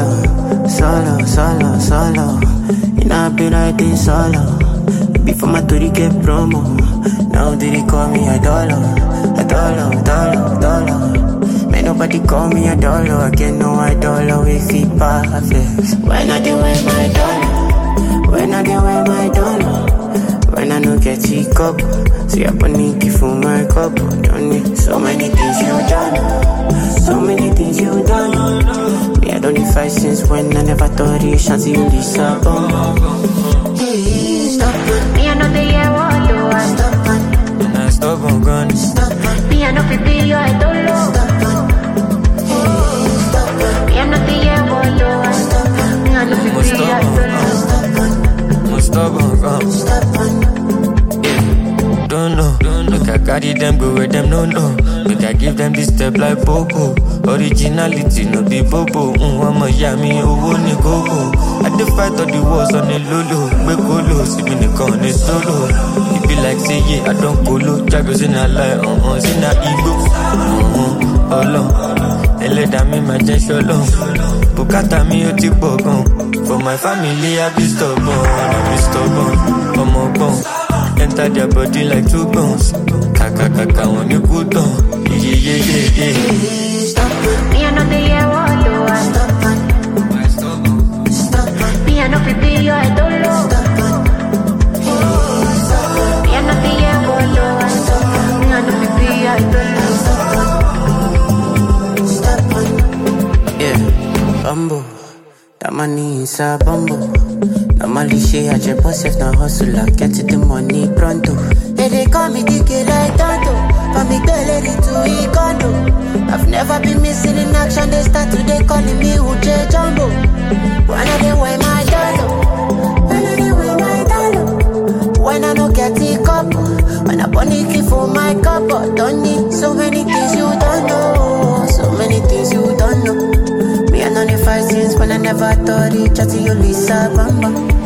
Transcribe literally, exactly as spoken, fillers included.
solo, solo, solo, solo. You know I be like this solo. Before my three get promo, now did they call me a dollar, a dollar, dollar, dollar. May nobody call me a dollar, I get no I dollar if he perfect. When I do wear my dollar, when I do wear my dollar, when I no get a cup, see I panic for my cup. Don't need so many things you done, so many things you done. Me I don't need fight since when I never thought it chance you disappoint. Hey, stop it. Me I know the year what do I Stop it. And I stop on gun. Stop it. Me I know fifty you I don't know. Stop it. Hey, stop it. Me I know the year what do I Stop it. Me I know fifty you I don't know. Stop it. Stop on gun. Stop it. Don't know. Look, I carry them, go where them no no. Look, I give them this step like Popo. Originality, no be Bobo. Mm, I'm a yummy, oh, ni go. I dey fight all the wars on the lolo. We go low, see me the con is solo. It be like say yeah, I don't go low. Jagos in a lie, uh uh, in a ego. Uh uh, oh long. Eleda me my just show long. Bukata me o ti bogon. For my family I be stubborn, I be stubborn. I'm a bone. Enter their body like two bones. Kaka kaka on the good on. Yeah yeah yeah yeah. Stop it. Me I know the year what do I Stop it. Stop it. Me I know fifty you I don't know. Stop it. Hey, stop it. Me I know the year what do I Me I know fifty you I don't know. Stop it. Yeah, bumbo. That money is a bumbo. Normally she had your boss if not hustle, I get to the money pronto. Hey, they call me D K like Tonto. For me girl, ready to eat condo. I've never been missing in action, they start today calling me Uche Jumbo. When I dey wear my dollar, when I dey wear my dollar, when I no get a cup, when I panic for my cup, don't need so many things you don't know, so many things you don't know. Me I know the fight since when I never thought it, just you Lisa Bamba.